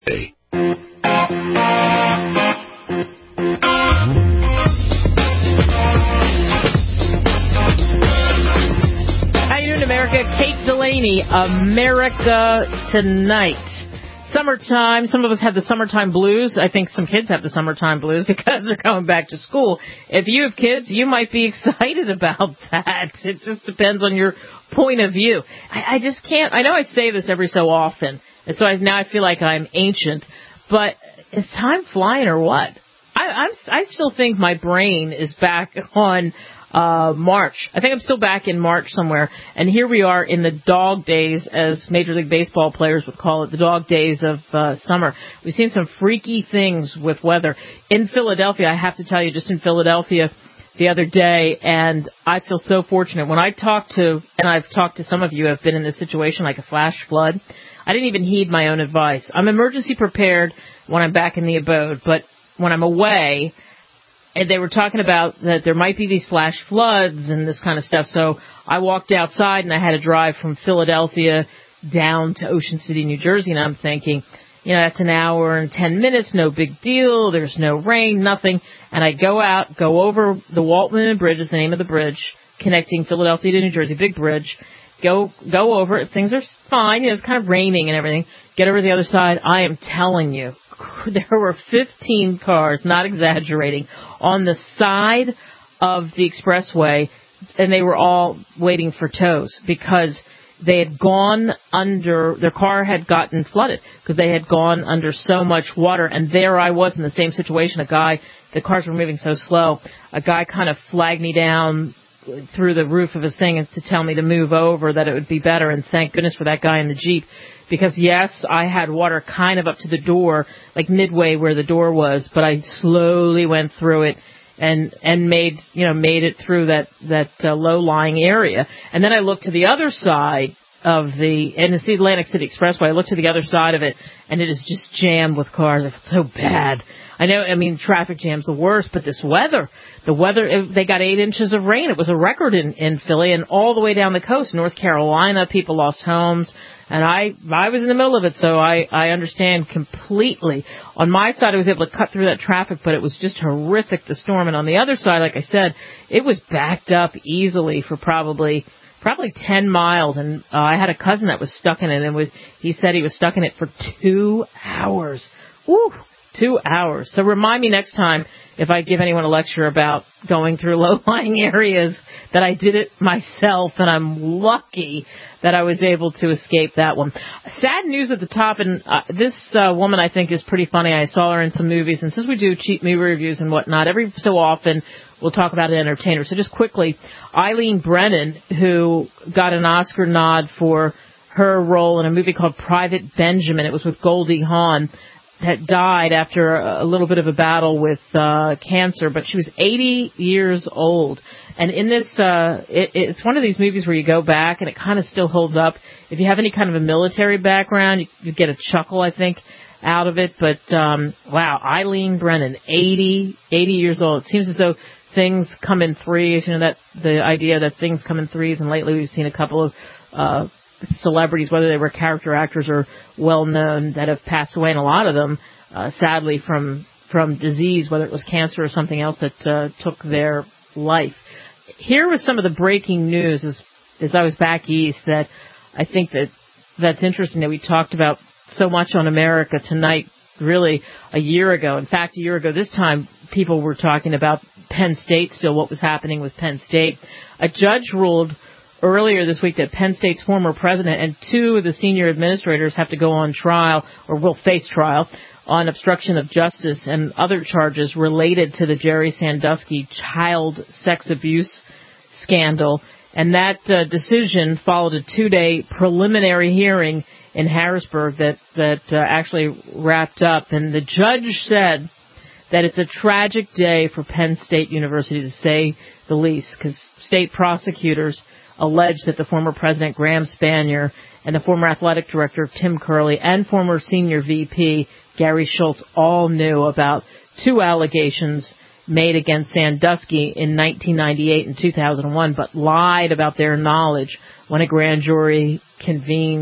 How you doing, America? Kate Delaney, America Tonight. Summertime. Some of us have the summertime blues. I think some kids have the summertime blues because they're going back to school. If you have kids, you might be excited about that. It just depends on your point of view. I just can't. I know I say this every so often, and so now I feel like I'm ancient. But is time flying or what? I still think my brain is back on March. I think I'm still back in March somewhere. And here we are in the dog days, as Major League Baseball players would call it, the dog days of summer. We've seen some freaky things with weather. In Philadelphia, I have to tell you, just in Philadelphia the other day, and I feel so fortunate. When I talk to, and I've talked to some of you who have been in this situation like a flash flood, I didn't even heed my own advice. I'm emergency prepared when I'm back in the abode, but when I'm away, and they were talking about that there might be these flash floods and this kind of stuff. So I walked outside and I had to drive from Philadelphia down to Ocean City, New Jersey. And I'm thinking, you know, that's an hour and 10 minutes. No big deal. There's no rain, nothing. And I go out, go over the Waltman Bridge is the name of the bridge connecting Philadelphia to New Jersey, big bridge. Go over it. Things are fine. You know, it's kind of raining and everything. Get over the other side. I am telling you, there were 15 cars, not exaggerating, on the side of the expressway, and they were all waiting for tows because they had gone under, their car had gotten flooded because they had gone under so much water. And there I was in the same situation. The cars were moving so slow. A guy kind of flagged me down through the roof of his thing and to tell me to move over, that it would be better. And thank goodness for that guy in the Jeep. Because, yes, I had water kind of up to the door, like midway where the door was, but I slowly went through it and made it through that low-lying area. And then I looked to the other side of and it's the Atlantic City Expressway. I looked to the other side of it, and it is just jammed with cars. I felt so bad. I know, traffic jam's the worst, but the weather, they got 8 inches of rain. It was a record in Philly and all the way down the coast. North Carolina, people lost homes. And I was in the middle of it, so I understand completely. On my side, I was able to cut through that traffic, but it was just horrific, the storm. And on the other side, like I said, it was backed up easily for probably 10 miles. And I had a cousin that was stuck in it, and he said he was stuck in it for 2 hours. Woo! 2 hours. So remind me next time if I give anyone a lecture about going through low-lying areas that I did it myself, and I'm lucky that I was able to escape that one. Sad news at the top, and this woman I think is pretty funny. I saw her in some movies, and since we do cheap movie reviews and whatnot, every so often we'll talk about an entertainer. So just quickly, Eileen Brennan, who got an Oscar nod for her role in a movie called Private Benjamin. It was with Goldie Hawn, that died after a little bit of a battle with cancer, but she was 80 years old. And in this, it's one of these movies where you go back and it kind of still holds up. If you have any kind of a military background, you get a chuckle, I think, out of it. But, wow, Eileen Brennan, 80 years old. It seems as though things come in threes, that the idea that things come in threes, and lately we've seen a couple of celebrities, whether they were character actors or well-known, that have passed away, and a lot of them, sadly, from disease, whether it was cancer or something else that took their life. Here was some of the breaking news as I was back east that I think that's interesting that we talked about so much on America Tonight, really a year ago. In fact, a year ago this time, people were talking about Penn State still, what was happening with Penn State. A judge ruled earlier this week that Penn State's former president and 2 of the senior administrators have to go on trial, or will face trial, on obstruction of justice and other charges related to the Jerry Sandusky child sex abuse scandal. And that decision followed a 2-day preliminary hearing in Harrisburg that actually wrapped up. And the judge said that it's a tragic day for Penn State University, to say the least, because state prosecutors alleged that the former president, Graham Spanier, and the former athletic director, Tim Curley, and former senior VP, Gary Schultz, all knew about 2 allegations made against Sandusky in 1998 and 2001, but lied about their knowledge when a grand jury convened,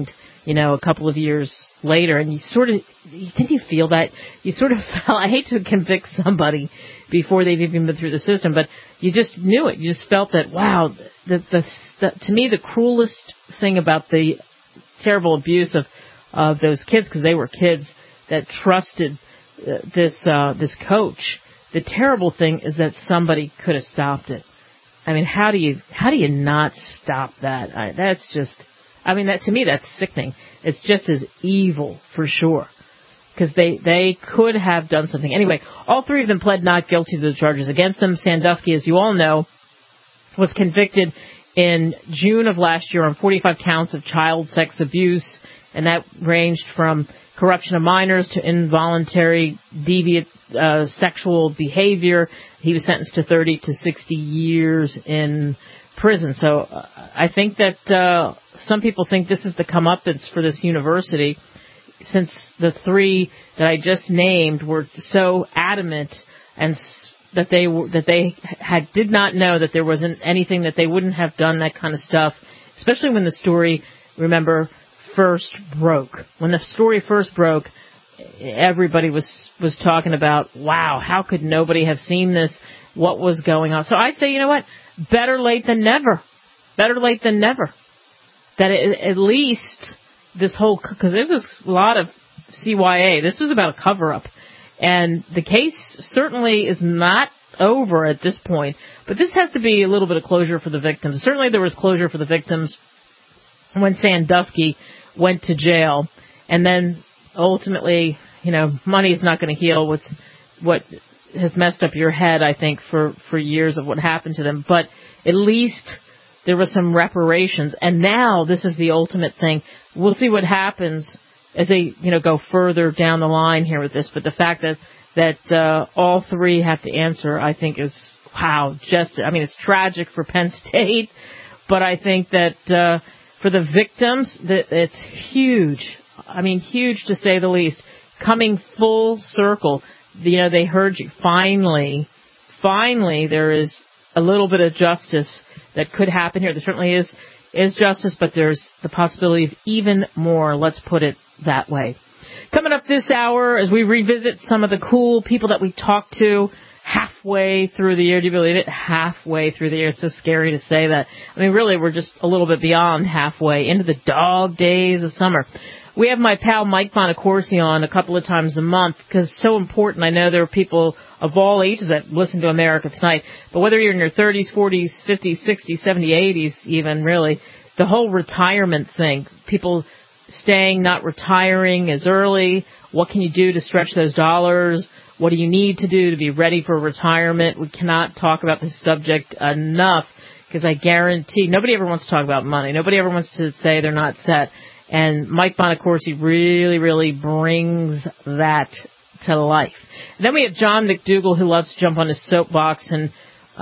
a couple of years later, and didn't you feel that? You sort of felt, I hate to convict somebody before they've even been through the system, but you just knew it. You just felt that, wow, to me, the cruelest thing about the terrible abuse of those kids, because they were kids that trusted this coach, the terrible thing is that somebody could have stopped it. I mean, how do you not stop that? To me, that's sickening. It's just as evil, for sure, because they could have done something. Anyway, all three of them pled not guilty to the charges against them. Sandusky, as you all know, was convicted in June of last year on 45 counts of child sex abuse, and that ranged from corruption of minors to involuntary deviant sexual behavior. He was sentenced to 30 to 60 years in prison. So I think that some people think this is the comeuppance for this university, since the three that I just named were so adamant and that they did not know that there wasn't anything, that they wouldn't have done that kind of stuff, especially when the story, remember, first broke. When the story first broke, everybody was talking about, wow, how could nobody have seen this? What was going on? So I say, you know what? Better late than never. Better late than never. That at least this whole, because it was a lot of CYA. This was about a cover-up. And the case certainly is not over at this point. But this has to be a little bit of closure for the victims. Certainly there was closure for the victims when Sandusky went to jail. And then ultimately, money is not going to heal what has messed up your head, I think, for years of what happened to them. But at least there was some reparations. And now this is the ultimate thing. We'll see what happens as they, go further down the line here with this. But the fact that all three have to answer, I think is, wow, it's tragic for Penn State. But I think that for the victims, that it's huge. Huge to say the least. Coming full circle. They heard you. Finally, there is a little bit of justice that could happen here. There certainly is justice, but there's the possibility of even more. Let's put it that way. Coming up this hour, as we revisit some of the cool people that we talked to halfway through the year. Do you believe it? Halfway through the year. It's so scary to say that. Really, we're just a little bit beyond halfway into the dog days of summer. We have my pal Mike Bonacorsi on a couple of times a month because it's so important. I know there are people of all ages that listen to America Tonight, but whether you're in your 30s, 40s, 50s, 60s, 70s, 80s even, really, the whole retirement thing, people staying, not retiring as early, what can you do to stretch those dollars? What do you need to do to be ready for retirement? We cannot talk about this subject enough because I guarantee nobody ever wants to talk about money. Nobody ever wants to say they're not set. And Mike Bonacorsi really, really brings that to life. And then we have John McDougall, who loves to jump on his soapbox, and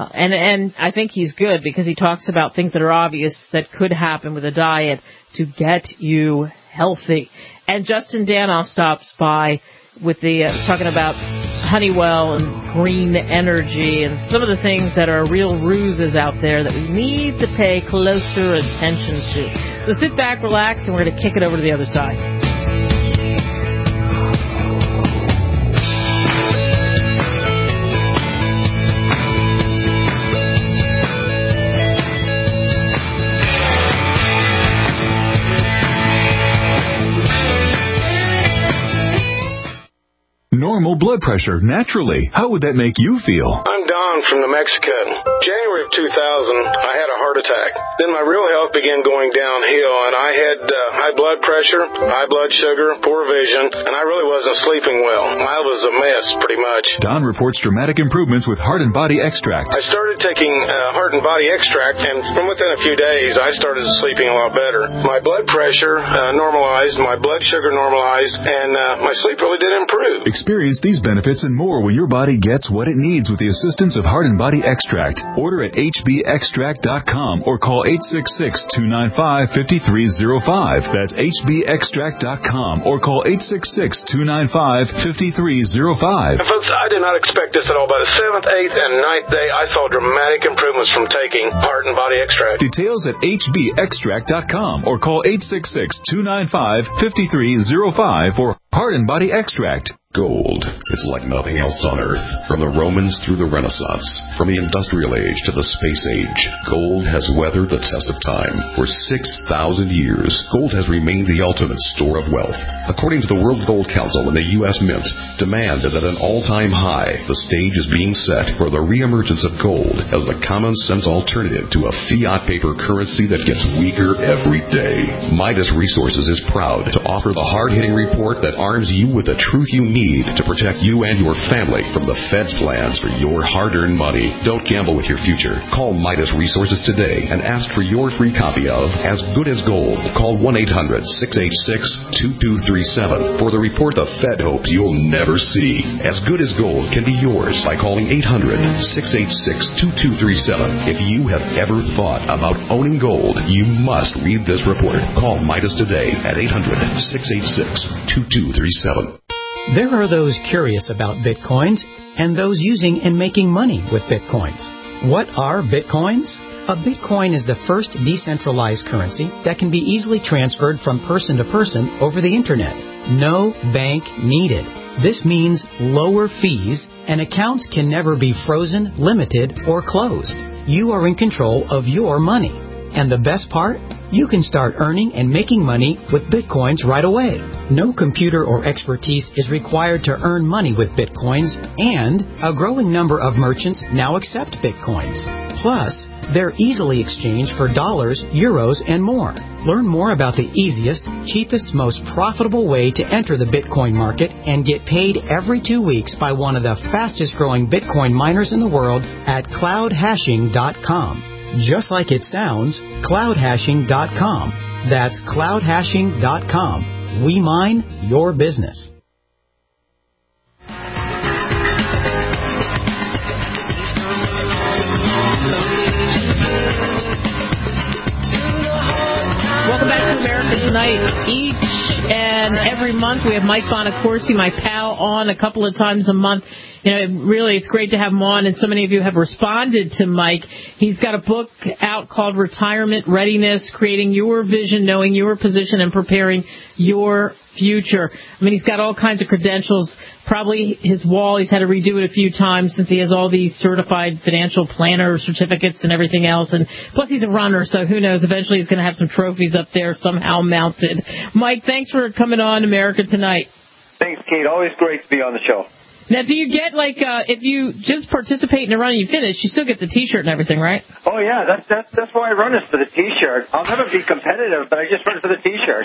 I think he's good because he talks about things that are obvious that could happen with a diet to get you healthy. And Justin Danoff stops by with the talking about Honeywell and green energy and some of the things that are real ruses out there that we need to pay closer attention to. So sit back, relax, and we're going to kick it over to the other side. Normal blood pressure, naturally. How would that make you feel? I'm Don from New Mexico. January of 2000, I had a heart attack. Then my real health began going downhill, and I had high blood pressure, high blood sugar, poor vision, and I really wasn't sleeping well. I was a mess, pretty much. Don reports dramatic improvements with Heart and Body Extract. I started taking Heart and Body Extract, and from within a few days, I started sleeping a lot better. My blood pressure normalized, my blood sugar normalized, and my sleep really did improve. Experience these benefits and more when your body gets what it needs with the assistance of Heart and Body Extract. Order at hbextract.com or call 866-295-5305. That's hbextract.com or call 866-295-5305. Folks, I I did not expect this at all. By the 7th, 8th, and 9th day, I saw dramatic improvements from taking Heart and Body Extract. Details at hbextract.com or call 866-295-5305 for Heart and Body Extract. Gold is like nothing else on Earth. From the Romans through the Renaissance, from the Industrial Age to the Space Age, gold has weathered the test of time. For 6,000 years, gold has remained the ultimate store of wealth. According to the World Gold Council and the U.S. Mint, demand is at an all-time high. The stage is being set for the reemergence of gold as the common-sense alternative to a fiat paper currency that gets weaker every day. Midas Resources is proud to offer the hard-hitting report that arms you with the truth you need to protect you and your family from the Fed's plans for your hard-earned money. Don't gamble with your future. Call Midas Resources today and ask for your free copy of As Good as Gold. Call 1-800-686-2237 for the report the Fed hopes you'll never see. As Good as Gold can be yours by calling 800-686-2237. If you have ever thought about owning gold, you must read this report. Call Midas today at 800-686-2237. There are those curious about Bitcoins and those using and making money with Bitcoins. What are Bitcoins? A Bitcoin is the first decentralized currency that can be easily transferred from person to person over the Internet. No bank needed. This means lower fees, and accounts can never be frozen, limited, or closed. You are in control of your money. And the best part? You can start earning and making money with Bitcoins right away. No computer or expertise is required to earn money with Bitcoins, and a growing number of merchants now accept Bitcoins. Plus, they're easily exchanged for dollars, euros, and more. Learn more about the easiest, cheapest, most profitable way to enter the Bitcoin market and get paid every 2 weeks by one of the fastest-growing Bitcoin miners in the world at cloudhashing.com. Just like it sounds, cloudhashing.com. That's cloudhashing.com. We mine your business. Welcome back to America Tonight. Each and every month we have Mike Bonacorsi, my pal, on a couple of times a month. You know, it's great to have him on, and so many of you have responded to Mike. He's got a book out called Retirement Readiness, Creating Your Vision, Knowing Your Position, and Preparing Your Future. I mean, he's got all kinds of credentials. Probably his wall, he's had to redo it a few times since he has all these certified financial planner certificates and everything else. And plus, he's a runner, so who knows? Eventually, he's going to have some trophies up there somehow mounted. Mike, thanks for coming on America Tonight. Thanks, Kate. Always great to be on the show. Now, do you get, if you just participate in a run and you finish, you still get the T-shirt and everything, right? Oh, yeah. That's why I run is for the T-shirt. I'll never be competitive, but I just run for the T-shirt.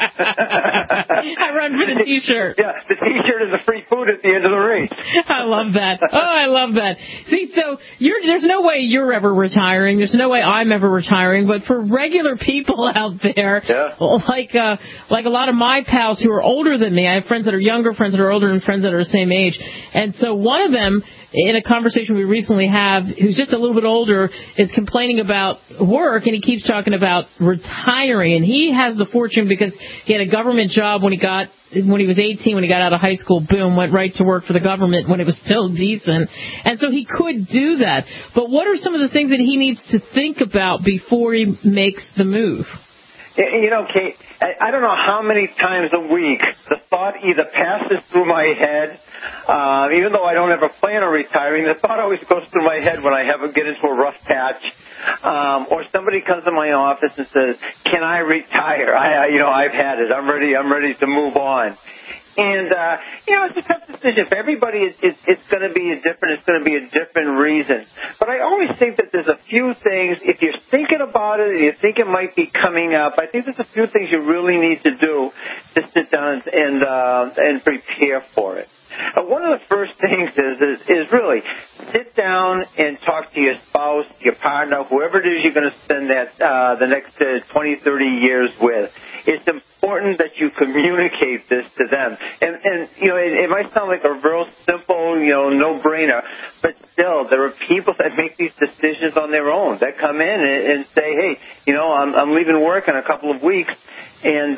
I run for the T-shirt. Yeah, the T-shirt is the free food at the end of the race. I love that. Oh, I love that. See, so there's no way you're ever retiring. There's no way I'm ever retiring. But for regular people out there, like a lot of my pals who are older than me, I have friends that are younger, friends that are older, and friends that are the same age. And so one of them, in a conversation we recently had, who's just a little bit older, is complaining about work, and he keeps talking about retiring. And he has the fortune because he had a government job when he was 18, when he got out of high school, boom, went right to work for the government when it was still decent. And so he could do that. But what are some of the things that he needs to think about before he makes the move? You know, Kate, I don't know how many times a week the thought either passes through my head, even though I don't ever plan on retiring, the thought always goes through my head when I get into a rough patch, or somebody comes to my office and says, "Can I retire?" I've had it. I'm ready to move on. And, it's a tough decision. For everybody, it's going to be it's going to be a different reason. But I always think that there's a few things, if you're thinking about it and you think it might be coming up, I think there's a few things you really need to do to sit down and prepare for it. One of the first things is really sit down and talk to your spouse, your partner, whoever it is you're going to spend the next 20, 30 years with. It's important that you communicate this to them. And it might sound like a real simple, no-brainer, but still, there are people that make these decisions on their own, that come in and say, hey, I'm leaving work in a couple of weeks, and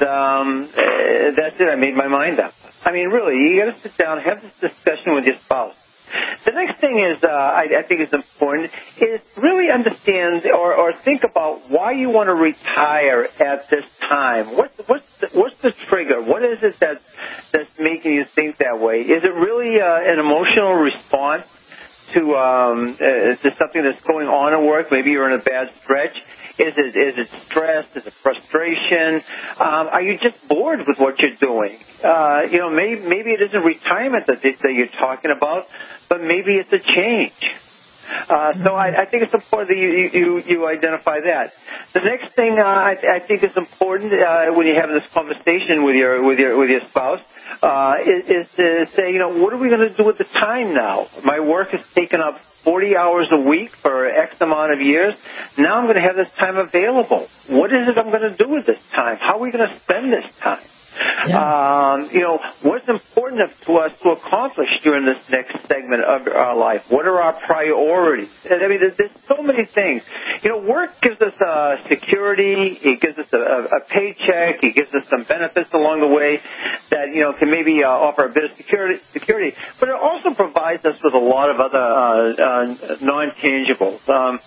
that's it, I made my mind up. I mean, really, you got to sit down, have this discussion with your spouse. The next thing is, I think is important, is really understand or think about why you want to retire at this time. What's the trigger? What is it that's making you think that way? Is it really an emotional response to something that's going on at work? Maybe you're in a bad stretch. Is it stress? Is it frustration? Are you just bored with what you're doing? Maybe it isn't retirement that you're talking about, but maybe it's a change. So I think it's important that you identify that. The next thing I think is important when you have this conversation with your spouse is to say, what are we going to do with the time now? My work has taken up 40 hours a week for X amount of years. Now I'm going to have this time available. What is it I'm going to do with this time? How are we going to spend this time? Yeah. What's important to us to accomplish during this next segment of our life? What are our priorities? I mean, there's so many things. Work gives us security. It gives us a paycheck. It gives us some benefits along the way that, can maybe offer a bit of security. But it also provides us with a lot of other non-tangibles.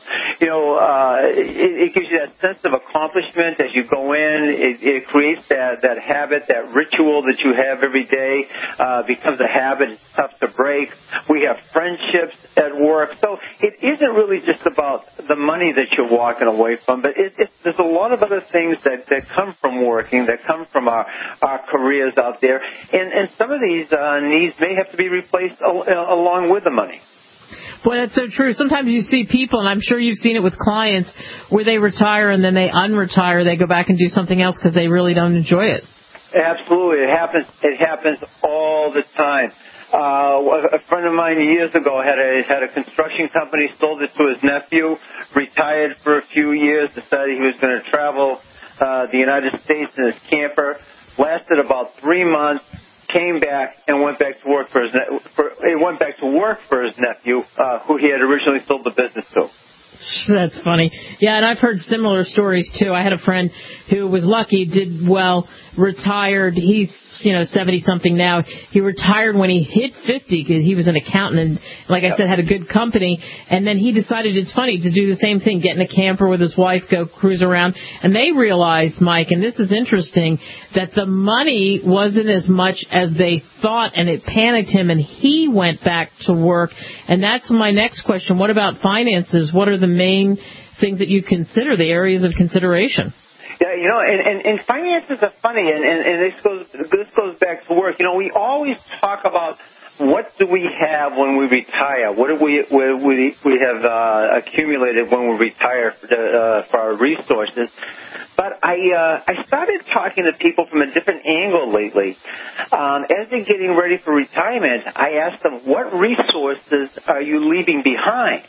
It gives you that sense of accomplishment as you go in. It creates that habit, that ritual that you have every day becomes a habit. It's tough to break. We have friendships at work. So it isn't really just about the money that you're walking away from, but there's a lot of other things that come from working, that come from our careers out there. And some of these needs may have to be replaced along with the money. Boy, that's so true. Sometimes you see people, and I'm sure you've seen it with clients, where they retire and then they unretire. They go back and do something else because they really don't enjoy it. Absolutely. It happens all the time. A friend of mine years ago had a construction company, sold it to his nephew, retired for a few years, decided he was going to travel the United States in his camper, lasted about 3 months, came back and went back to work for his nephew, who he had originally sold the business to. That's funny. Yeah, and I've heard similar stories, too. I had a friend who was lucky, did well, retired. He's, 70-something now. He retired when he hit 50 because he was an accountant and, like I said, had a good company. And then he decided, it's funny, to do the same thing, get in a camper with his wife, go cruise around. And they realized, Mike, and this is interesting, that the money wasn't as much as they thought, and it panicked him, and he went back to work. And that's my next question. What about finances? What are the main things that you consider, the areas of consideration? Yeah, and finances are funny, and this goes back to work. We always talk about what do we have when we retire? What do we have accumulated when we retire for our resources? But I started talking to people from a different angle lately. As they're getting ready for retirement, I asked them, what resources are you leaving behind?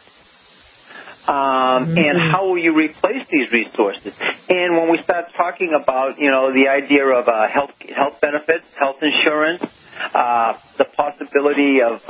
And how will you replace these resources? And when we start talking about, the idea of health benefits, health insurance, the possibility of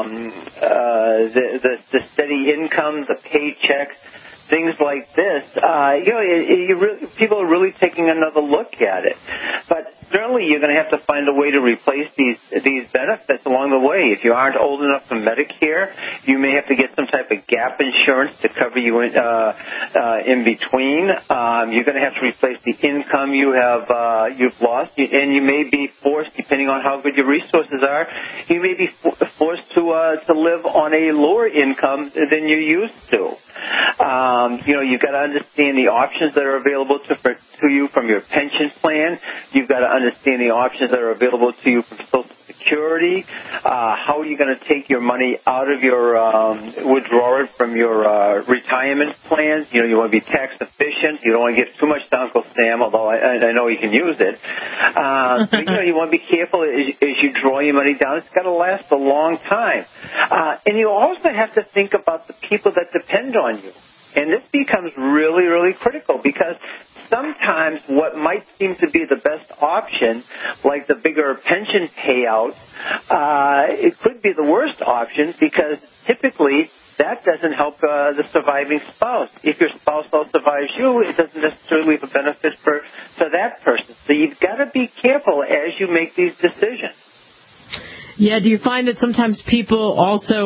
the steady income, the paychecks, things like this, people are really taking another look at it. But certainly you're going to have to find a way to replace these benefits along the way. If you aren't old enough for Medicare, you may have to get some type of gap insurance to cover you in between. You're going to have to replace the income you've lost, and you may be forced, depending on how good your resources are, you may be forced to live on a lower income than you're used to. You've got to understand the options that are available to you from your pension plan. You've got to understand the options that are available to you from Social Security. How are you going to take your money out of your withdraw it from your retirement plans? You want to be tax efficient. You don't want to give too much to Uncle Sam, although I know he can use it. You want to be careful as you draw your money down. It's got to last a long time. And you also have to think about the people that depend on you. And this becomes really, really critical because sometimes what might seem to be the best option, like the bigger pension payout, it could be the worst option because typically that doesn't help the surviving spouse. If your spouse survives you, it doesn't necessarily have a benefit for that person. So you've got to be careful as you make these decisions. Yeah, do you find that sometimes people also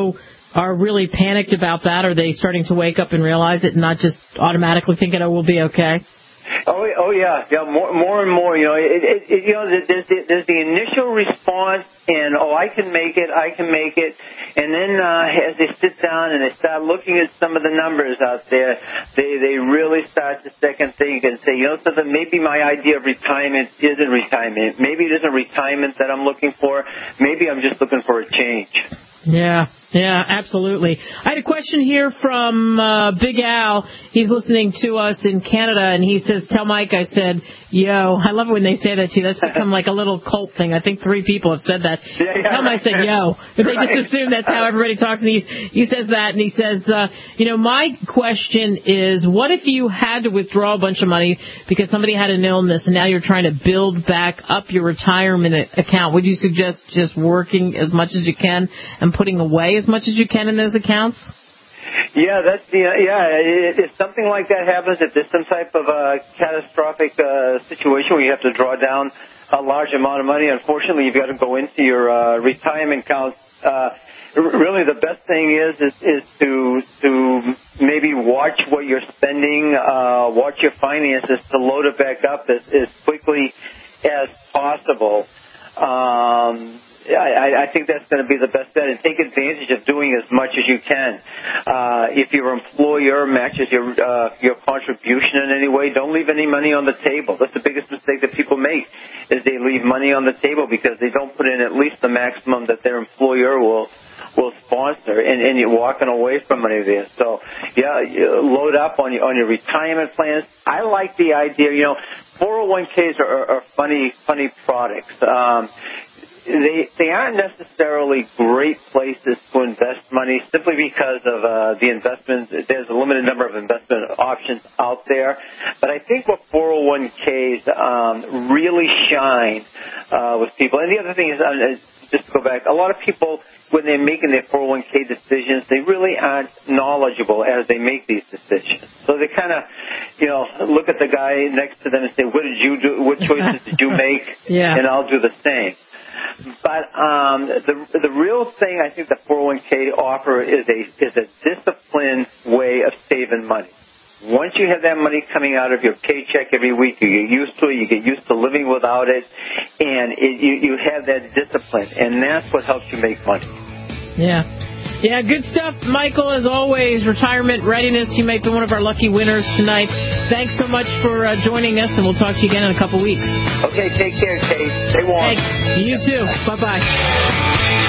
are really panicked about that? Are they starting to wake up and realize it and not just automatically thinking, oh, we'll be okay? Oh yeah. More and more. There's the initial response, and I can make it, and then as they sit down and they start looking at some of the numbers out there, they really start to second think and say, something. Maybe my idea of retirement isn't retirement. Maybe it isn't retirement that I'm looking for. Maybe I'm just looking for a change. Yeah, absolutely. I had a question here from Big Al. He's listening to us in Canada, and he says, tell Mike I said, yo. I love it when they say that to you. That's become like a little cult thing. I think 3 people have said that. Yeah, tell him I said, yo. But they just assume that's how everybody talks. And he says that, and he says, my question is, what if you had to withdraw a bunch of money because somebody had an illness, and now you're trying to build back up your retirement account? Would you suggest just working as much as you can and putting away as much as you can in those accounts? Yeah, if something like that happens, if there's some type of catastrophic situation where you have to draw down a large amount of money, unfortunately, you've got to go into your retirement accounts. Really, the best thing is to maybe watch what you're spending, watch your finances to load it back up as quickly as possible. I think that's going to be the best bet, and take advantage of doing as much as you can. If your employer matches your contribution in any way, don't leave any money on the table. That's the biggest mistake that people make, is they leave money on the table because they don't put in at least the maximum that their employer will sponsor, and you're walking away from money there. So, load up on your retirement plans. I like the idea. 401ks are funny products. They aren't necessarily great places to invest money simply because of the investments. There's a limited number of investment options out there. But I think what 401ks really shine with people. And the other thing is, just to go back, a lot of people, when they're making their 401k decisions, they really aren't knowledgeable as they make these decisions. So they kind of, look at the guy next to them and say, what did you do? What choices did you make? Yeah. And I'll do the same. But the real thing I think the 401k offer is a disciplined way of saving money. Once you have that money coming out of your paycheck every week, you get used to it, you get used to living without it, and you have that discipline, and that's what helps you make money. Yeah, good stuff, Michael, as always. Retirement readiness. You may be one of our lucky winners tonight. Thanks so much for joining us, and we'll talk to you again in a couple weeks. Okay, take care, Kate. Stay warm. Thanks. You too. Bye-bye.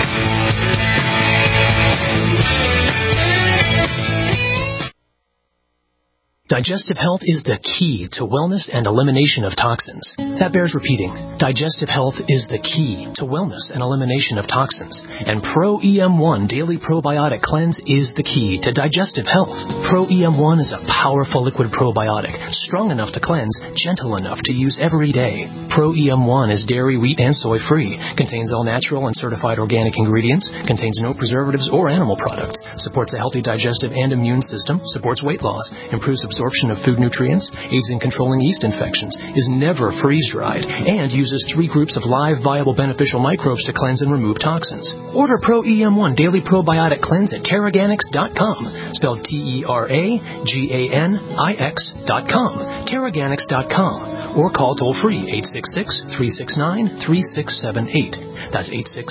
Digestive health is the key to wellness and elimination of toxins. That bears repeating. Digestive health is the key to wellness and elimination of toxins. And Pro EM1 Daily Probiotic Cleanse is the key to digestive health. Pro EM1 is a powerful liquid probiotic, strong enough to cleanse, gentle enough to use every day. Pro EM1 is dairy, wheat, and soy free, contains all natural and certified organic ingredients, contains no preservatives or animal products, supports a healthy digestive and immune system, supports weight loss, improves absorption of food nutrients, aids in controlling yeast infections, is never freeze-dried, and uses 3 groups of live, viable, beneficial microbes to cleanse and remove toxins. Order Pro EM1 Daily Probiotic Cleanse at Teraganix.com, spelled Teraganix.com, Teraganix.com, or call toll-free 866-369-3678. That's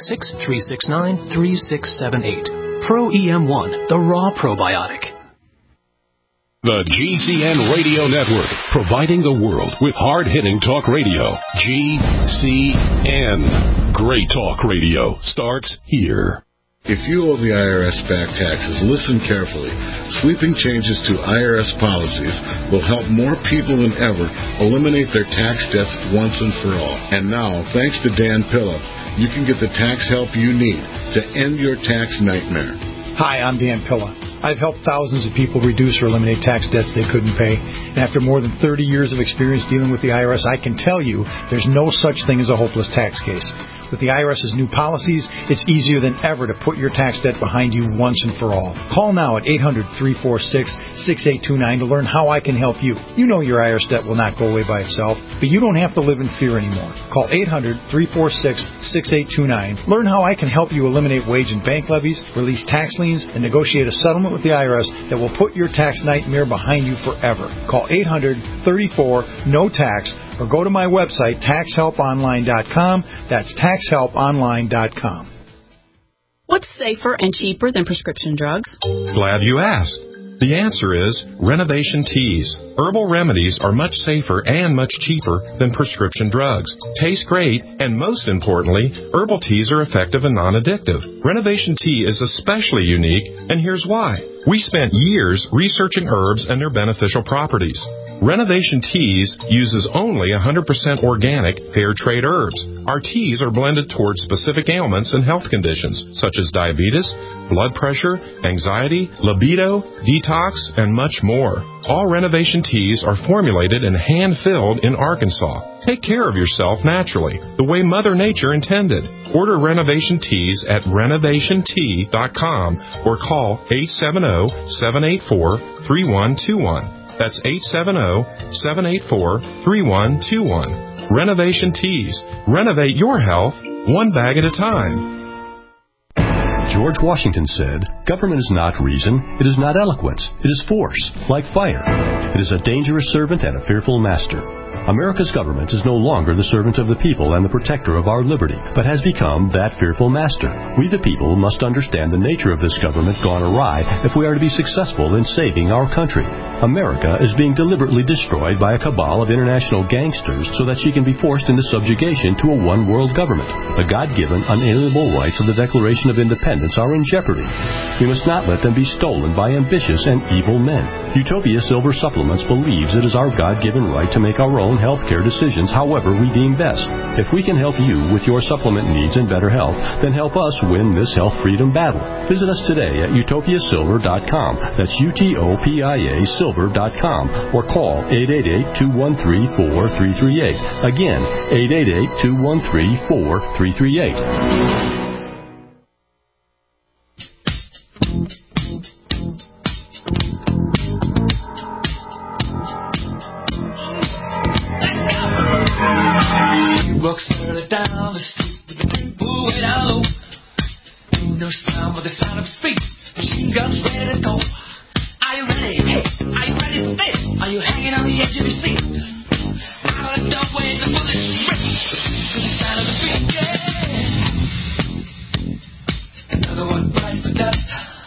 866-369-3678. Pro EM1, the raw probiotic. The GCN Radio Network, providing the world with hard-hitting talk radio. GCN. Great talk radio starts here. If you owe the IRS back taxes, listen carefully. Sweeping changes to IRS policies will help more people than ever eliminate their tax debts once and for all. And now, thanks to Dan Pilla, you can get the tax help you need to end your tax nightmare. Hi, I'm Dan Pilla. I've helped thousands of people reduce or eliminate tax debts they couldn't pay. And after more than 30 years of experience dealing with the IRS, I can tell you there's no such thing as a hopeless tax case. With the IRS's new policies, it's easier than ever to put your tax debt behind you once and for all. Call now at 800-346-6829 to learn how I can help you. You know your IRS debt will not go away by itself. but you don't have to live in fear anymore. Call 800-346-6829. Learn how I can help you eliminate wage and bank levies, release tax liens, and negotiate a settlement with the IRS that will put your tax nightmare behind you forever. Call 800-34-NO-TAX or go to my website, taxhelponline.com. That's taxhelponline.com. What's safer and cheaper than prescription drugs? Glad you asked. The answer is Renovation Teas. Herbal remedies are much safer and much cheaper than prescription drugs. Taste great, and most importantly, herbal teas are effective and non-addictive. Renovation Tea is especially unique, and here's why. We spent years researching herbs and their beneficial properties. Renovation Teas uses only 100% organic, fair trade herbs. Our teas are blended towards specific ailments and health conditions, such as diabetes, blood pressure, anxiety, libido, detox, and much more. All Renovation Teas are formulated and hand-filled in Arkansas. Take care of yourself naturally, the way Mother Nature intended. Order Renovation Teas at renovationtea.com or call 870-784-3121. That's 870-784-3121. Renovation Teas. Renovate your health one bag at a time. George Washington said, "Government is not reason, it is not eloquence, it is force, like fire. It is a dangerous servant and a fearful master." America's government is no longer the servant of the people and the protector of our liberty, but has become that fearful master. We the people must understand the nature of this government gone awry if we are to be successful in saving our country. America is being deliberately destroyed by a cabal of international gangsters so that she can be forced into subjugation to a one-world government. The God-given, unalienable rights of the Declaration of Independence are in jeopardy. We must not let them be stolen by ambitious and evil men. Utopia Silver Supplements believes it is our God-given right to make our own healthcare decisions however we deem best. If we can help you with your supplement needs and better health, then help us win this health freedom battle. Visit us today at utopiasilver.com. That's UTOPIA silver.com or call 888-213-4338. Again, 888-213-4338. Walks early down the street with the people way down low. Windows down with the sound of his feet. Machine guns ready to go. Are you ready? Hey, are you ready for this? Are you hanging on the edge of your seat? Out of the doorway, the bullets rip. To the sound of the beat, yeah. Another one bites the dust.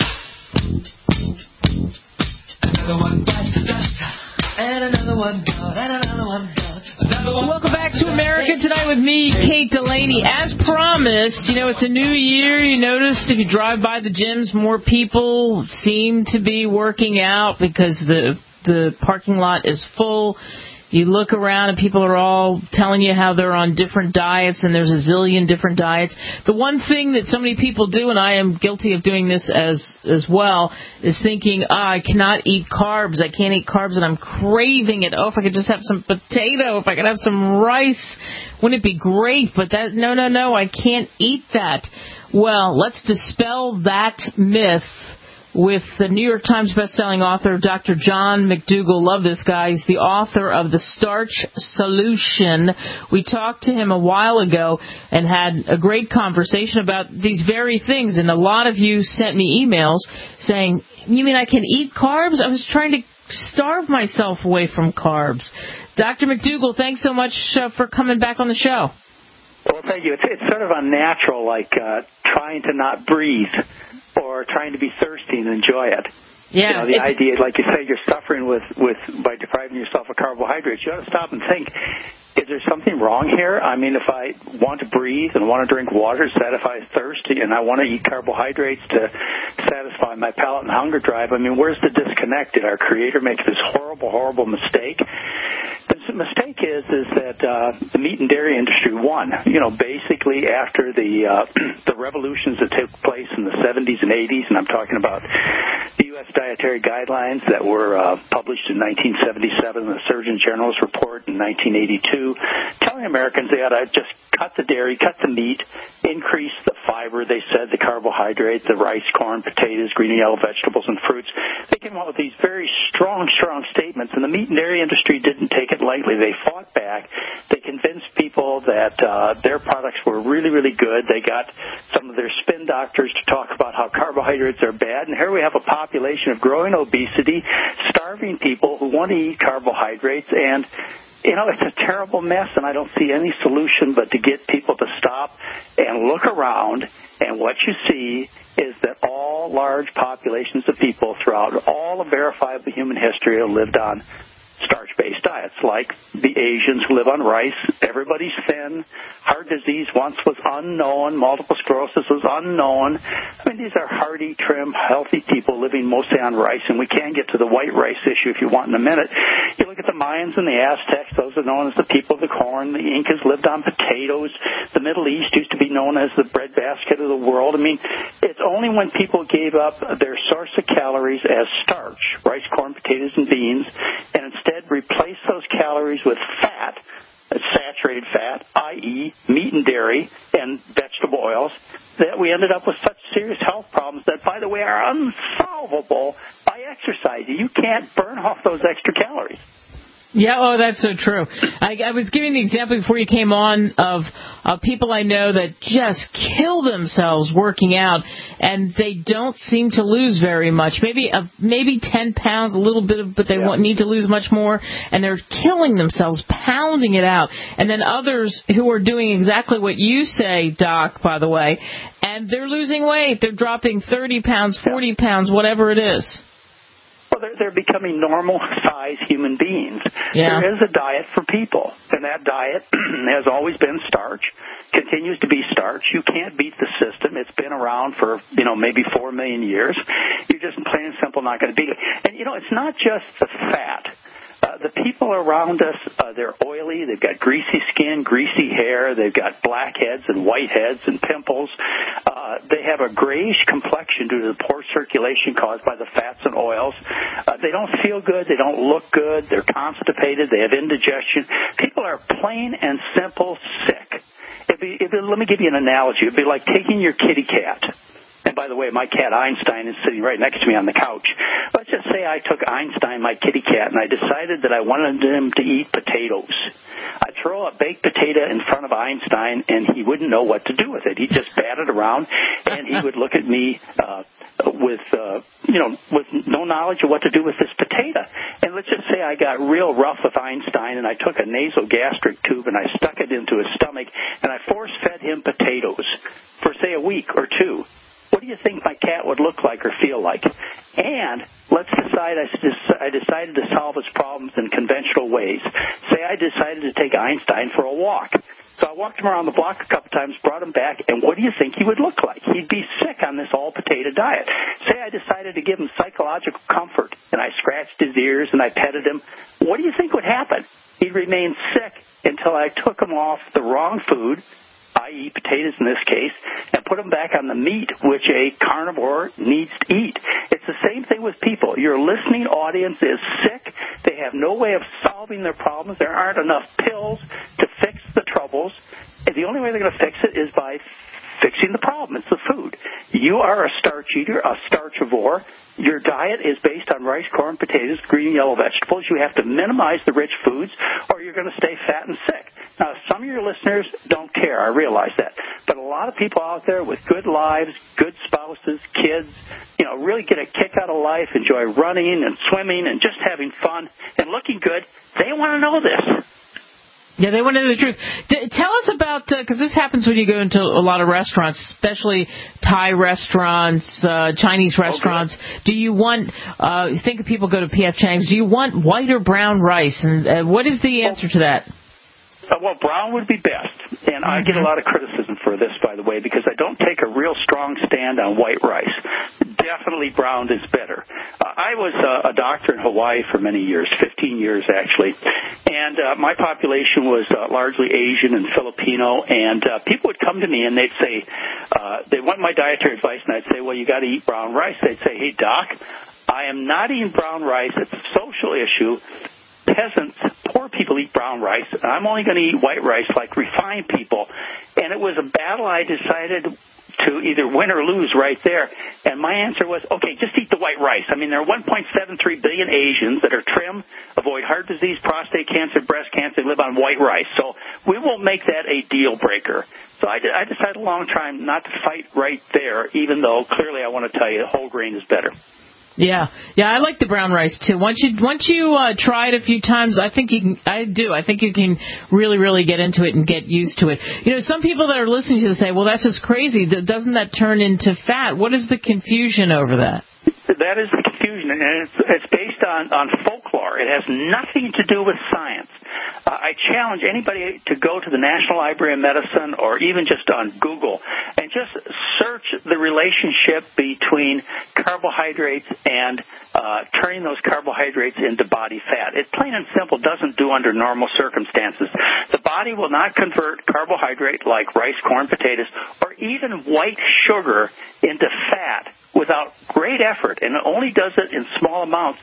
Another one bites the dust. And another one gone, and another one gone. Welcome back to America Tonight with me, Kate Delaney. As promised, it's a new year. You notice if you drive by the gyms, more people seem to be working out because the parking lot is full. You look around and people are all telling you how they're on different diets, and there's a zillion different diets. The one thing that so many people do, and I am guilty of doing this as well, is thinking, I cannot eat carbs. I can't eat carbs, and I'm craving it. Oh, if I could just have some potato, if I could have some rice, wouldn't it be great? But no, I can't eat that. Well, let's dispel that myth with the New York Times bestselling author, Dr. John McDougall. Love this guy. He's the author of The Starch Solution. We talked to him a while ago and had a great conversation about these very things. And a lot of you sent me emails saying, you mean I can eat carbs? I was trying to starve myself away from carbs. Dr. McDougall, thanks so much for coming back on the show. Well, thank you. It's sort of unnatural, like trying to not breathe or trying to be thirsty and enjoy it. Yeah, the idea, like you say, you're suffering by depriving yourself of carbohydrates. You ought to stop and think, is there something wrong here? I mean, if I want to breathe and want to drink water to satisfy thirst, and I want to eat carbohydrates to satisfy my palate and hunger drive, I mean, where's the disconnect? Did our Creator make this horrible, horrible mistake? The mistake is that the meat and dairy industry won. Basically after the revolutions that took place in the 70s and 80s, and I'm talking about the U.S. dietary guidelines that were published in 1977, the Surgeon General's report in 1982, telling Americans they ought to just cut the dairy, cut the meat, increase the fiber, they said, the carbohydrate, the rice, corn, potatoes, green and yellow vegetables, and fruits. They came out with these very strong statements, and the meat and dairy industry didn't take it lightly. They fought back. They convinced people that their products were really, really good. They got some of their spin doctors to talk about how carbohydrates are bad, and here we have a population of growing obesity, starving people who want to eat carbohydrates, and it's a terrible mess, and I don't see any solution but to get people to stop and look around, and what you see is that all large populations of people throughout all of verifiable human history have lived on starch-based diets, like the Asians who live on rice. Everybody's thin. Heart disease once was unknown. Multiple sclerosis was unknown. I mean, these are hearty, trim, healthy people living mostly on rice, and we can get to the white rice issue if you want in a minute. You look at the Mayans and the Aztecs, those are known as the people of the corn. The Incas lived on potatoes. The Middle East used to be known as the breadbasket of the world. I mean, it's only when people gave up their source of calories as starch, rice, corn, potatoes, and beans, and instead replace those calories with fat, saturated fat, i.e. meat and dairy and vegetable oils, that we ended up with such serious health problems that, by the way, are unsolvable by exercise. You can't burn off those extra calories. Yeah, oh, that's so true. I was giving the example before you came on of people I know that just kill themselves working out, and they don't seem to lose very much. Maybe 10 pounds, a little bit, but they need to lose much more, and they're killing themselves, pounding it out. And then others who are doing exactly what you say, Doc, by the way, and they're losing weight. They're dropping 30 pounds, 40 pounds, whatever it is. Well, they're becoming normal-sized human beings. Yeah. There is a diet for people, and that diet has always been starch, continues to be starch. You can't beat the system. It's been around for, maybe 4 million years. You're just plain and simple not going to beat it. And, it's not just the fat. The people around us, they're oily. They've got greasy skin, greasy hair. They've got black heads and white heads and pimples. They have a grayish complexion due to the poor circulation caused by the fats and oils. They don't feel good. They don't look good. They're constipated. They have indigestion. People are plain and simple sick. Let me give you an analogy. It'd be like taking your kitty cat. And by the way, my cat Einstein is sitting right next to me on the couch. Let's just say I took Einstein, my kitty cat, and I decided that I wanted him to eat potatoes. I'd throw a baked potato in front of Einstein, and he wouldn't know what to do with it. He'd just bat it around, and he would look at me with no knowledge of what to do with this potato. And let's just say I got real rough with Einstein, and I took a nasogastric tube, and I stuck it into his stomach, and I force-fed him potatoes for, say, a week or two. What do you think my cat would look like or feel like? And let's decide I decided to solve his problems in conventional ways. Say I decided to take Einstein for a walk. So I walked him around the block a couple times, brought him back, and what do you think he would look like? He'd be sick on this all-potato diet. Say I decided to give him psychological comfort, and I scratched his ears and I petted him. What do you think would happen? He'd remain sick until I took him off the wrong food, i.e. potatoes in this case, and put them back on the meat which a carnivore needs to eat. It's the same thing with people. Your listening audience is sick. They have no way of solving their problems. There aren't enough pills to fix the troubles. And the only way they're going to fix it is by fixing the problem. It's the food. You are a starch eater, a starchivore. Your diet is based on rice, corn, potatoes, green and yellow vegetables. You have to minimize the rich foods, or you're going to stay fat and sick. Now, some of your listeners don't care. I realize that. But a lot of people out there with good lives, good spouses, kids, really get a kick out of life, enjoy running and swimming and just having fun and looking good, they want to know this. Yeah, they want to know the truth. Tell us about, because this happens when you go into a lot of restaurants, especially Thai restaurants, Chinese restaurants. Do you want, think of people go to P.F. Chang's, do you want white or brown rice? And what is the answer to that? Well, brown would be best, and I get a lot of criticism for this, by the way, because I don't take a real strong stand on white rice. Definitely brown is better. I was a doctor in Hawaii for many years, 15 years actually, and my population was largely Asian and Filipino, and people would come to me and they'd say, they want my dietary advice, and I'd say, well, you got to eat brown rice. They'd say, hey, Doc, I am not eating brown rice. It's a social issue. Peasants, poor people eat brown rice, and I'm only going to eat white rice like refined people. And it was a battle I decided to either win or lose right there. And my answer was, okay, just eat the white rice. I mean, there are 1.73 billion Asians that are trim, avoid heart disease, prostate cancer, breast cancer, live on white rice. So we won't make that a deal breaker. So I decided a long time not to fight right there, even though clearly I want to tell you whole grain is better. Yeah, I like the brown rice too. Once you try it a few times, I think you can really, really get into it and get used to it. You know, some people that are listening to this say, well, that's just crazy. Doesn't that turn into fat? What is the confusion over that? That is the confusion, and it's based on folklore. It has nothing to do with science. I challenge anybody to go to the National Library of Medicine or even just on Google and just search the relationship between carbohydrates and turning those carbohydrates into body fat. It plain and simple doesn't do under normal circumstances. The body will not convert carbohydrate like rice, corn, potatoes, or even white sugar into fat without great effort, and it only does it in small amounts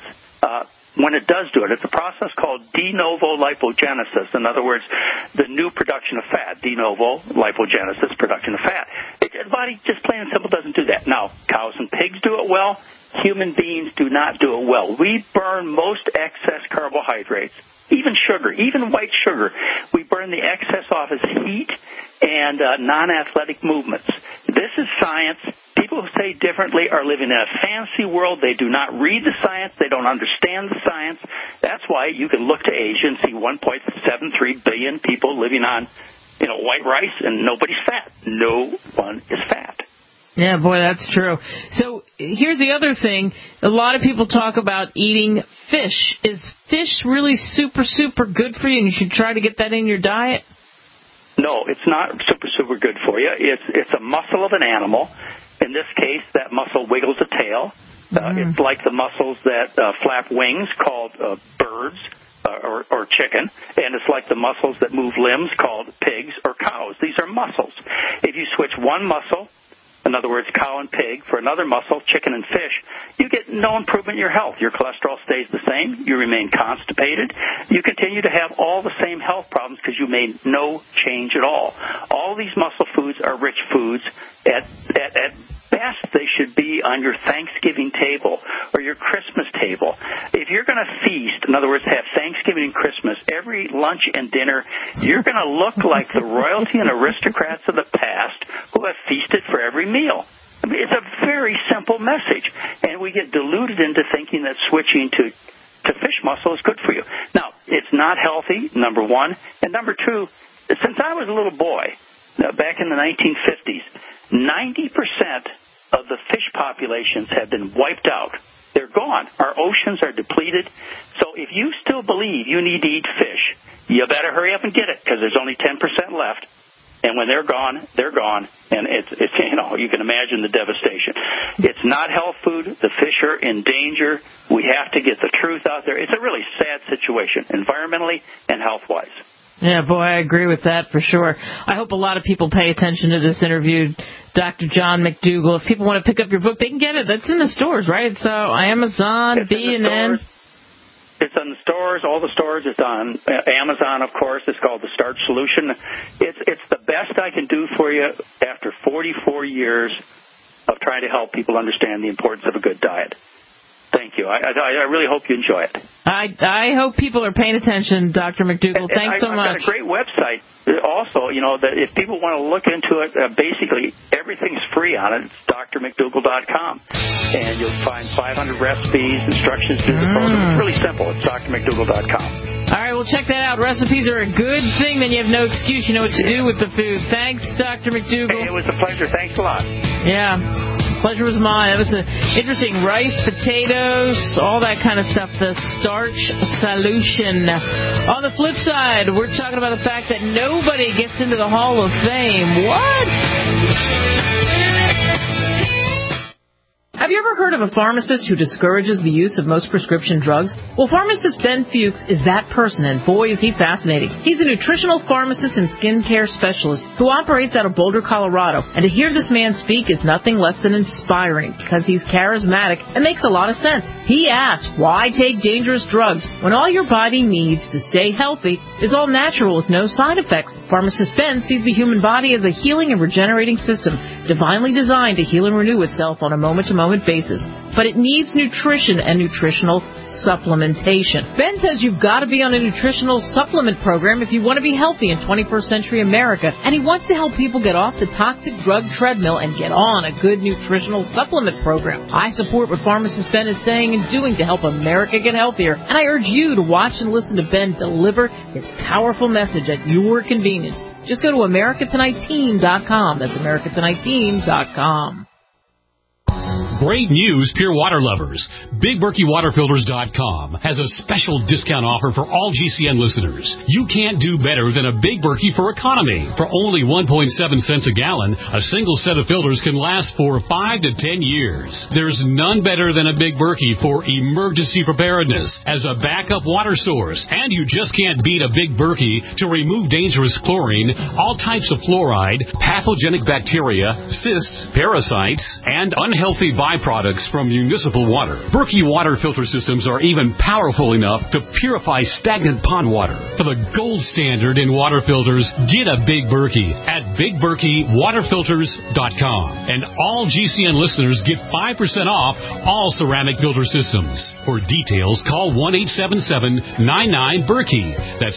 when it does do it. It's a process called de novo lipogenesis. In other words, the new production of fat. De novo lipogenesis, production of fat. The body just plain and simple doesn't do that. Now, cows and pigs do it well. Human beings do not do it well. We burn most excess carbohydrates, even sugar, even white sugar. We burn the excess off as heat and non-athletic movements. This is science. People who say differently are living in a fantasy world. They do not read the science. They don't understand the science. That's why you can look to Asia and see 1.73 billion people living on, white rice, and nobody's fat. No one is fat. Yeah, boy, that's true. So here's the other thing. A lot of people talk about eating fish. Is fish really super, super good for you, and you should try to get that in your diet? No, it's not super, super good for you. It's a muscle of an animal. In this case, that muscle wiggles a tail. It's like the muscles that flap wings called birds or chicken, and it's like the muscles that move limbs called pigs or cows. These are muscles. If you switch one muscle, in other words, cow and pig, for another muscle, chicken and fish, you get no improvement in your health. Your cholesterol stays the same. You remain constipated. You continue to have all the same health problems because you made no change at all. All these muscle foods are rich foods. At best, they should be on your Thanksgiving table or your Christmas table. If you're going to feast, in other words, have Thanksgiving and Christmas, every lunch and dinner, you're going to look like the royalty and aristocrats of the past who have feasted for every meal. I mean, it's a very simple message, and we get deluded into thinking that switching to fish muscle is good for you. Now, it's not healthy, number one, and number two, since I was a little boy, back in the 1950s, 90% of the fish populations have been wiped out. They're gone. Our oceans are depleted. So if you still believe you need to eat fish, you better hurry up and get it because there's only 10% left. And when they're gone, and it's you can imagine the devastation. It's not health food. The fish are in danger. We have to get the truth out there. It's a really sad situation, environmentally and health-wise. Yeah, boy, I agree with that for sure. I hope a lot of people pay attention to this interview. Dr. John McDougall, if people want to pick up your book, they can get it. That's in the stores, right? It's Amazon, B&N. It's on the stores, all the stores. It's on Amazon, of course. It's called The Starch Solution. It's the best I can do for you after 44 years of trying to help people understand the importance of a good diet. Thank you. I really hope you enjoy it. I hope people are paying attention, Dr. McDougall. Thanks so much. I've got a great website also, that if people want to look into it, basically everything's free on it. It's drmcdougall.com. And you'll find 500 recipes, instructions to the program. It's really simple. It's drmcdougall.com. All right, well, check that out. Recipes are a good thing. Then you have no excuse. You know what to do with the food. Thanks, Dr. McDougall. Hey, it was a pleasure. Thanks a lot. Yeah. Pleasure was mine. That was interesting. Rice, potatoes, all that kind of stuff. The starch solution. On the flip side, we're talking about the fact that nobody gets into the Hall of Fame. What? Have you ever heard of a pharmacist who discourages the use of most prescription drugs? Well, pharmacist Ben Fuchs is that person, and boy, is he fascinating. He's a nutritional pharmacist and skincare specialist who operates out of Boulder, Colorado. And to hear this man speak is nothing less than inspiring because he's charismatic and makes a lot of sense. He asks, why take dangerous drugs when all your body needs to stay healthy is all natural with no side effects? Pharmacist Ben sees the human body as a healing and regenerating system divinely designed to heal and renew itself on a moment-to-moment basis, but it needs nutrition and nutritional supplementation. Ben says you've got to be on a nutritional supplement program if you want to be healthy in 21st century America, and he wants to help people get off the toxic drug treadmill and get on a good nutritional supplement program. I support what pharmacist Ben is saying and doing to help America get healthier, and I urge you to watch and listen to Ben deliver his powerful message at your convenience. Just go to AmericaTonightTeam.com. That's AmericaTonightTeam.com. Great news, Pure Water lovers. BigBerkeyWaterFilters.com has a special discount offer for all GCN listeners. You can't do better than a Big Berkey for economy. For only 1.7 cents a gallon, a single set of filters can last for 5 to 10 years. There's none better than a Big Berkey for emergency preparedness as a backup water source. And you just can't beat a Big Berkey to remove dangerous chlorine, all types of fluoride, pathogenic bacteria, cysts, parasites, and unhealthy byproducts from municipal water. Berkey water filter systems are even powerful enough to purify stagnant pond water. For the gold standard in water filters, get a Big Berkey at BigBerkeyWaterFilters.com. And all GCN listeners get 5% off all ceramic filter systems. For details, call 1-877-99-BERKEY. That's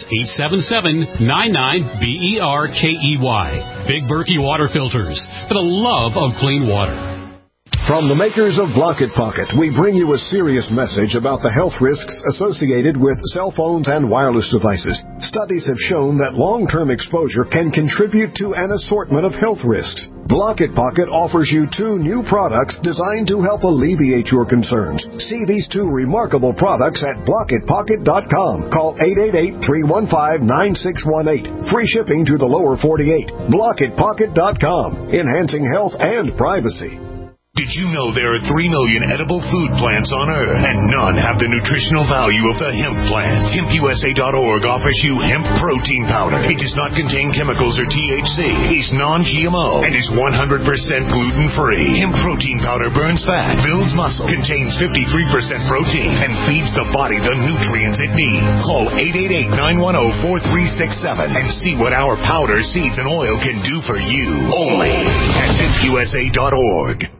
877-99-BERKEY. Big Berkey Water Filters, for the love of clean water. From the makers of Blocket Pocket, we bring you a serious message about the health risks associated with cell phones and wireless devices. Studies have shown that long-term exposure can contribute to an assortment of health risks. Blocket Pocket offers you 2 new products designed to help alleviate your concerns. See these 2 remarkable products at BlocketPocket.com. Call 888-315-9618. Free shipping to the lower 48. BlocketPocket.com. Enhancing health and privacy. Did you know there are 3 million edible food plants on Earth, and none have the nutritional value of the hemp plant? HempUSA.org offers you hemp protein powder. It does not contain chemicals or THC, is non-GMO, and is 100% gluten-free. Hemp protein powder burns fat, builds muscle, contains 53% protein, and feeds the body the nutrients it needs. Call 888-910-4367 and see what our powder, seeds, and oil can do for you. Only at HempUSA.org.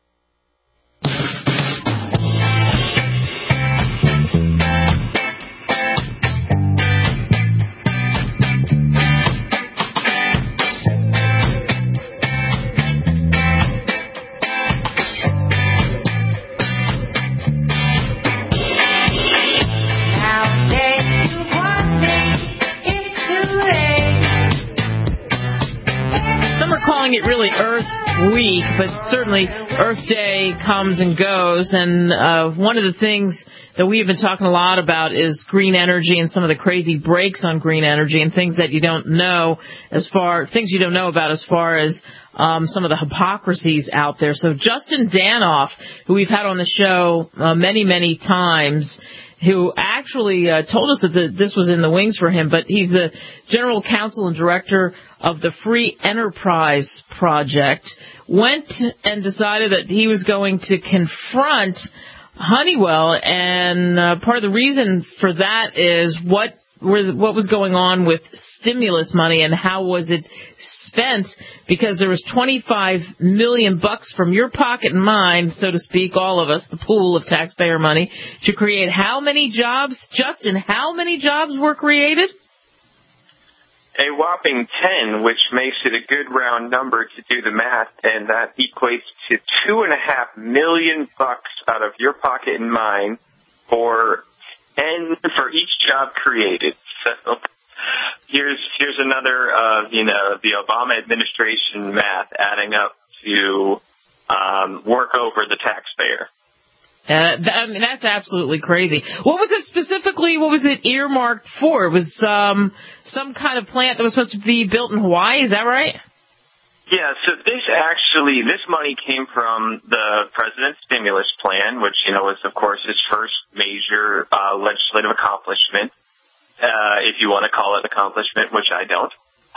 It really Earth Week, but certainly Earth Day comes and goes, and one of the things that we've been talking a lot about is green energy and some of the crazy breaks on green energy and things that you don't know things you don't know about as far as some of the hypocrisies out there. So Justin Danoff, who we've had on the show many, many times, who actually told us that this was in the wings for him, but he's the general counsel and director of the Free Enterprise Project, went and decided that he was going to confront Honeywell, and part of the reason for that is what was going on with stimulus money and how was it spent, because there was $25 million from your pocket and mine, so to speak, all of us, the pool of taxpayer money, to create how many jobs? Justin, how many jobs were created? A whopping 10, which makes it a good round number to do the math, and that equates to $2.5 million out of your pocket and mine for each job created. So here's another the Obama administration math adding up to work over the taxpayer. That's absolutely crazy. What was it earmarked for? It was some kind of plant that was supposed to be built in Hawaii, is that right? Yeah, so this money came from the president's stimulus plan, which, was, of course, his first major legislative accomplishment, if you want to call it accomplishment, which I don't.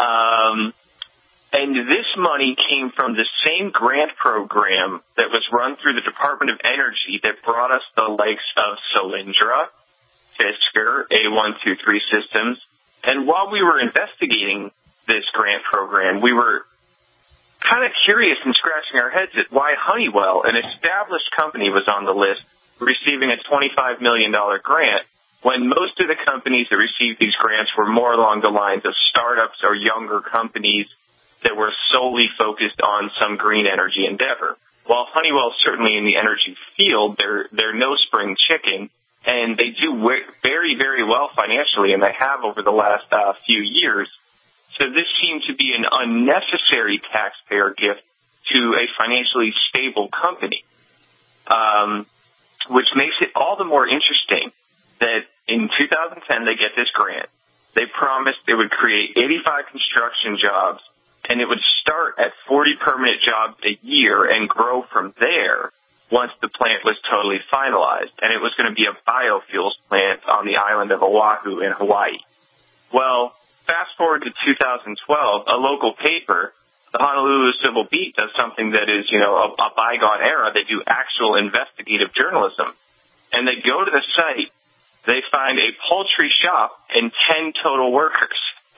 And this money came from the same grant program that was run through the Department of Energy that brought us the likes of Solyndra, Fisker, A123 Systems. And while we were investigating this grant program, we were kind of curious and scratching our heads at why Honeywell, an established company, was on the list receiving a $25 million grant when most of the companies that received these grants were more along the lines of startups or younger companies that were solely focused on some green energy endeavor. While Honeywell is certainly in the energy field, they're no spring chicken, and they do very, very well financially, and they have over the last few years. So this seemed to be an unnecessary taxpayer gift to a financially stable company, which makes it all the more interesting that in 2010 they get this grant. They promised it would create 85 construction jobs, and it would start at 40 permanent jobs a year and grow from there once the plant was totally finalized. And it was going to be a biofuels plant on the island of Oahu in Hawaii. Well, fast forward to 2012, a local paper, the Honolulu Civil Beat, does something that is, a bygone era. They do actual investigative journalism. And they go to the site. They find a poultry shop and 10 total workers.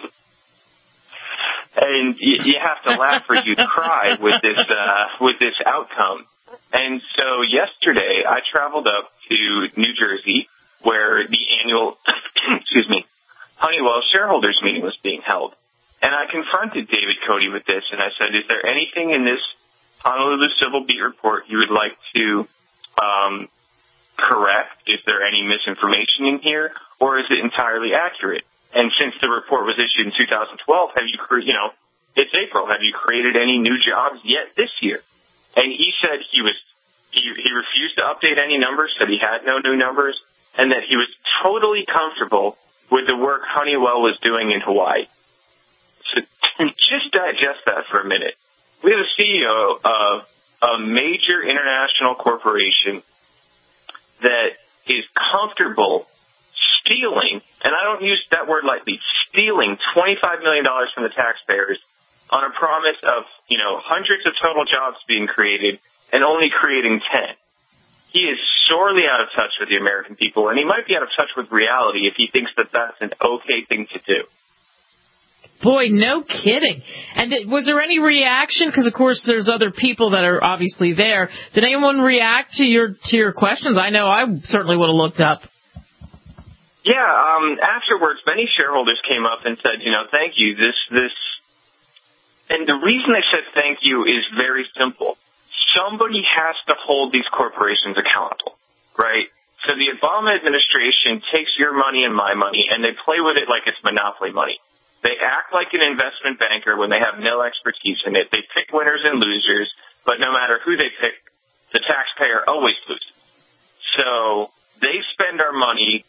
And you have to laugh or you cry with this outcome. And so yesterday I traveled up to New Jersey where the annual, Honeywell shareholders meeting was being held. And I confronted David Cody with this, and I said, is there anything in this Honolulu Civil Beat report you would like to correct? Is there any misinformation in here, or is it entirely accurate? And since the report was issued in 2012, it's April, have you created any new jobs yet this year? And he said he refused to update any numbers, said he had no new numbers, and that he was totally comfortable with the work Honeywell was doing in Hawaii. So just digest that for a minute. We have a CEO of a major international corporation that is comfortable stealing, and I don't use that word lightly, stealing $25 million from the taxpayers on a promise of, hundreds of total jobs being created and only creating 10. He is sorely out of touch with the American people, and he might be out of touch with reality if he thinks that that's an okay thing to do. Boy, no kidding. And was there any reaction? Because, of course, there's other people that are obviously there. Did anyone react to your questions? I know I certainly would have looked up. Yeah, afterwards, many shareholders came up and said, thank you. And the reason they said thank you is very simple. Somebody has to hold these corporations accountable, right? So the Obama administration takes your money and my money, and they play with it like it's monopoly money. They act like an investment banker when they have no expertise in it. They pick winners and losers, but no matter who they pick, the taxpayer always loses. So they spend our money,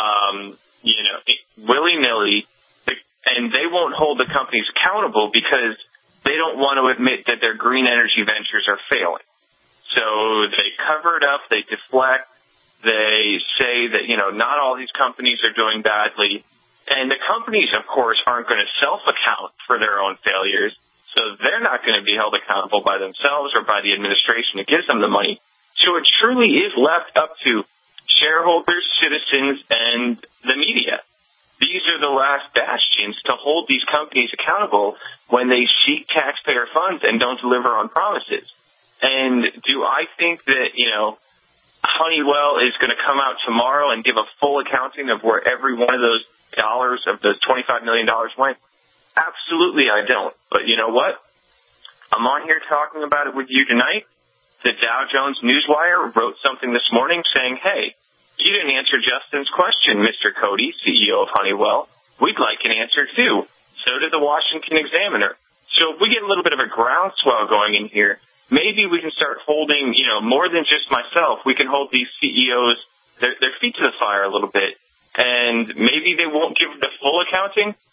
willy-nilly, and they won't hold the companies accountable because they don't want to admit that their green energy ventures are failing. So they cover it up, they deflect, they say that, not all these companies are doing badly. And the companies, of course, aren't going to self-account for their own failures, so they're not going to be held accountable by themselves or by the administration that gives them the money. So it truly is left up to shareholders, citizens, and the media. These are the last bastions to hold these companies accountable when they seek taxpayer funds and don't deliver on promises. And do I think that, Honeywell is going to come out tomorrow and give a full accounting of where every one of those dollars, of those $25 million went? Absolutely I don't. But you know what? I'm on here talking about it with you tonight. The Dow Jones Newswire wrote something this morning saying, hey, you didn't answer Justin's question, Mr. Cody, CEO of Honeywell. We'd like an answer, too. So did the Washington Examiner. So if we get a little bit of a groundswell going in here, maybe we can start holding, more than just myself. We can hold these CEOs, their feet to the fire a little bit. And maybe they won't give the full accounting,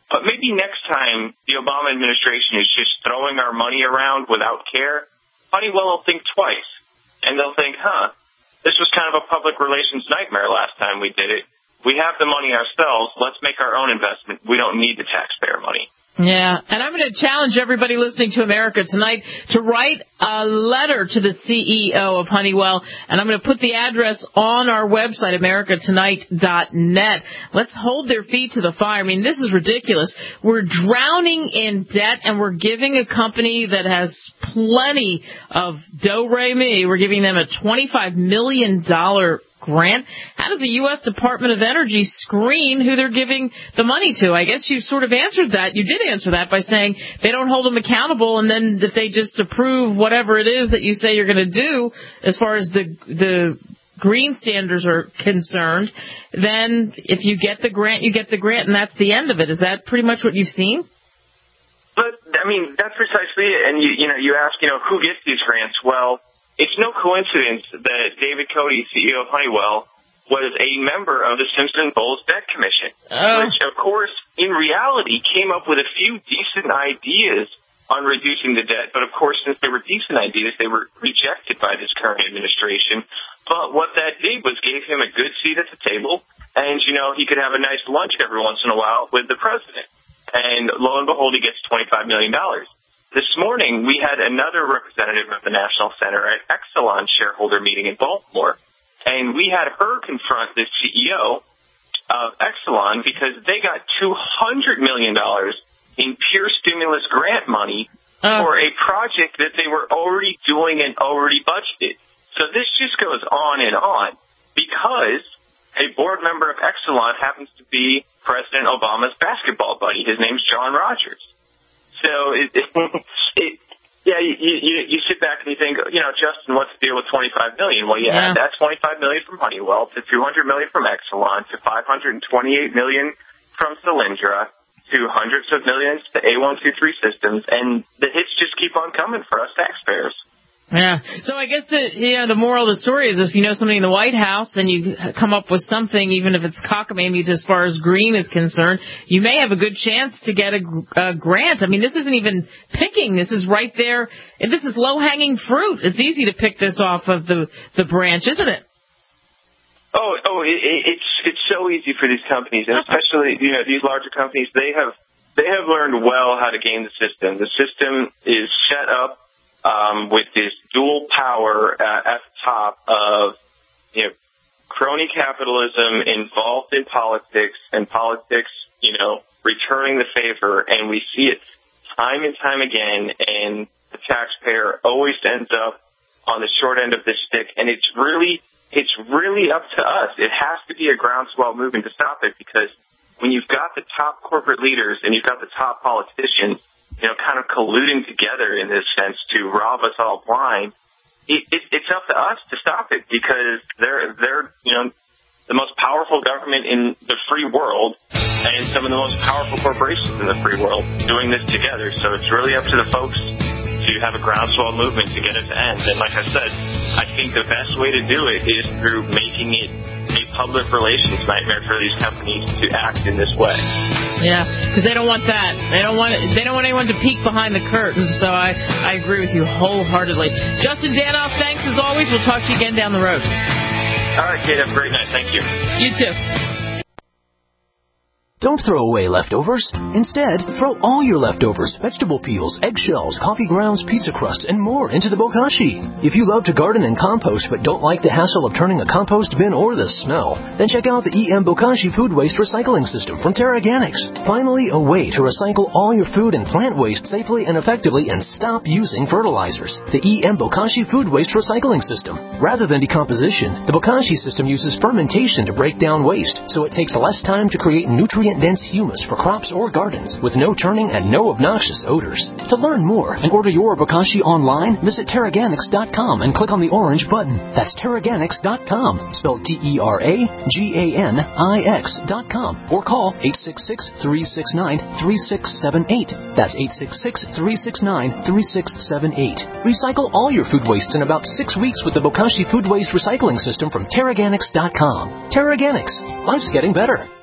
But maybe next time the Obama administration is just throwing our money around without care, Honeywell will think twice. And they'll think, this was kind of a public relations nightmare last time we did it. We have the money ourselves. Let's make our own investment. We don't need the taxpayer money. Yeah, and I'm going to challenge everybody listening to America Tonight to write a letter to the CEO of Honeywell, and I'm going to put the address on our website, americatonight.net. Let's hold their feet to the fire. I mean, this is ridiculous. We're drowning in debt, and we're giving a company that has plenty of do-re-mi, we're giving them a $25 million grant. How does the U.S. Department of Energy screen who they're giving the money to? I guess you sort of answered that. You did answer that by saying they don't hold them accountable, and then if they just approve whatever it is that you say you're going to do as far as the green standards are concerned, then if you get the grant, you get the grant, and that's the end of it. Is that pretty much what you've seen? But, I mean, that's precisely it. And, you ask, who gets these grants? Well, it's no coincidence that David Cote, CEO of Honeywell, was a member of the Simpson-Bowles Debt Commission, which, of course, in reality came up with a few decent ideas on reducing the debt. But, of course, since they were decent ideas, they were rejected by this current administration. But what that did was gave him a good seat at the table, and, he could have a nice lunch every once in a while with the president. And lo and behold, he gets $25 million. This morning, we had another representative of the National Center at Exelon shareholder meeting in Baltimore, and we had her confront the CEO of Exelon because they got $200 million in pure stimulus grant money for a project that they were already doing and already budgeted. So this just goes on because a board member of Exelon happens to be President Obama's basketball buddy. His name's John Rogers. So, you sit back and you think, Justin, what's the deal with $25 million? Well, that's $25 million from Honeywell to $200 million from Exelon to $528 million from Solyndra to hundreds of millions to A123 Systems, and the hits just keep on coming for us taxpayers. Yeah. So I guess the moral of the story is if you know something in the White House and you come up with something, even if it's cockamamie as far as green is concerned, you may have a good chance to get a grant. I mean, this isn't even picking. This is right there. This is low-hanging fruit. It's easy to pick this off of the branch, isn't it? It's so easy for these companies, and especially these larger companies. They have learned well how to game the system. The system is set up with this dual power at the top of, crony capitalism involved in politics and politics, returning the favor. And we see it time and time again. And the taxpayer always ends up on the short end of this stick. And it's really up to us. It has to be a groundswell movement to stop it, because when you've got the top corporate leaders and you've got the top politicians, kind of colluding together in this sense to rob us all blind, it's up to us to stop it, because they're the most powerful government in the free world and some of the most powerful corporations in the free world doing this together. So it's really up to the folks to have a groundswell movement to get it to end. And like I said, I think the best way to do it is through making it a public relations nightmare for these companies to act in this way. Yeah, because they don't want that. They don't want anyone to peek behind the curtain. So I agree with you wholeheartedly. Justin Danoff, thanks as always. We'll talk to you again down the road. All right, Kate, have a great night. Thank you. You too. Don't throw away leftovers. Instead, throw all your leftovers, vegetable peels, eggshells, coffee grounds, pizza crusts, and more into the bokashi. If you love to garden and compost but don't like the hassle of turning a compost bin or the smell, then check out the EM Bokashi Food Waste Recycling System from TerraGanix. Finally, a way to recycle all your food and plant waste safely and effectively and stop using fertilizers. The EM Bokashi Food Waste Recycling System. Rather than decomposition, the Bokashi system uses fermentation to break down waste, so it takes less time to create nutrient-dense humus for crops or gardens with no turning and no obnoxious odors. To learn more and order your Bokashi online, visit TerraGanix.com and click on the orange button. That's TerraGanix.com, spelled TerraGanix.com, or call 866-369-3678. That's 866-369-3678. Recycle all your food wastes in about 6 weeks with the Bokashi Food Waste Recycling System from TerraGanix.com. TerraGanix. Life's getting better.